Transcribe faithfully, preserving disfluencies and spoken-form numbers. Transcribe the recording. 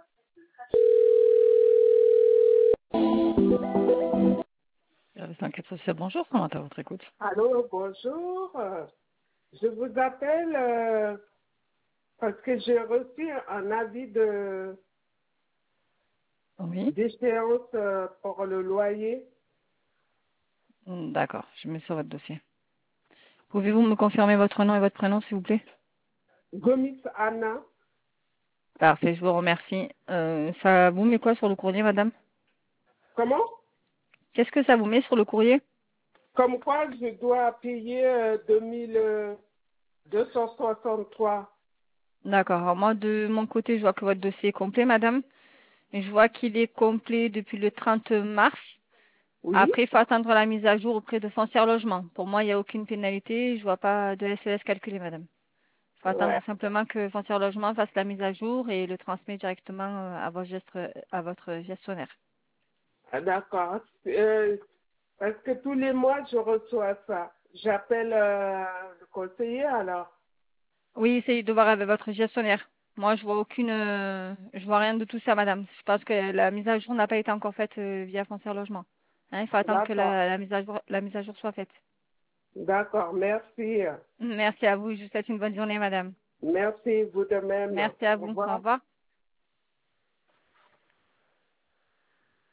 Service d'enquête sociale, bonjour, comment à votre écoute? Allô, bonjour. Euh, Je vous appelle euh, parce que j'ai reçu un avis de Oui. d'échéance euh, pour le loyer. Hmm, D'accord, je mets sur votre dossier. Pouvez-vous me confirmer votre nom et votre prénom, s'il vous plaît? Gomis Anna. Parfait, je vous remercie. Euh, ça vous met quoi sur le courrier, madame? Comment? Qu'est-ce que ça vous met sur le courrier? Comme quoi je dois payer euh, deux mille deux cent soixante-trois. D'accord, alors moi, de mon côté, je vois que votre dossier est complet, madame. Et je vois qu'il est complet depuis le trente mars. Oui. Après, il faut attendre la mise à jour auprès de Foncière Logement. Pour moi, il n'y a aucune pénalité. Je vois pas de S L S calculé, madame. Il faut attendre Ouais. simplement que Foncière Logement fasse la mise à jour et le transmet directement euh, à votre, geste- à votre gestionnaire. Ah, d'accord. Euh, parce que tous les mois je reçois ça. J'appelle euh, le conseiller alors. Oui, essayez de voir avec votre gestionnaire. Moi, je vois aucune, euh, je vois rien de tout ça, madame. Je pense que la mise à jour n'a pas été encore faite euh, via Foncière Logement. Hein, il faut attendre que D'accord. la, la mise à jour, la mise à jour soit faite. D'accord. Merci. Merci à vous. Je vous souhaite une bonne journée, madame. Merci, vous de même. Merci à Au vous. Au revoir. revoir.